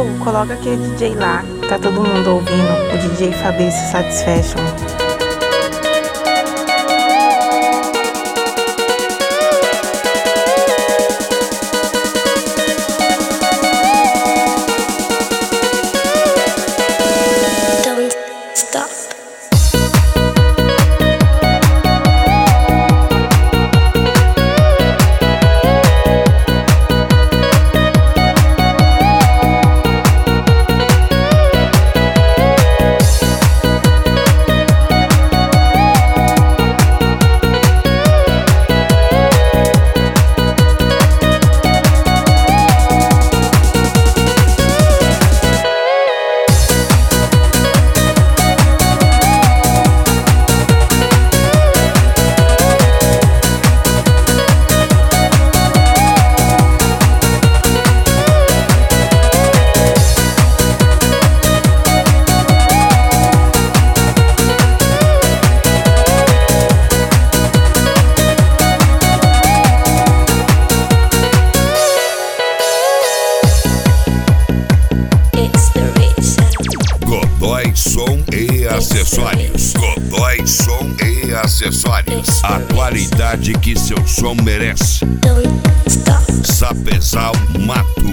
Ou coloca aquele DJ lá, tá todo mundo ouvindo, o DJ Fabrício Satisfaction. Godoy Som e Acessórios. Godoy Som e Acessórios. A qualidade que seu som merece. Sapezal Mato.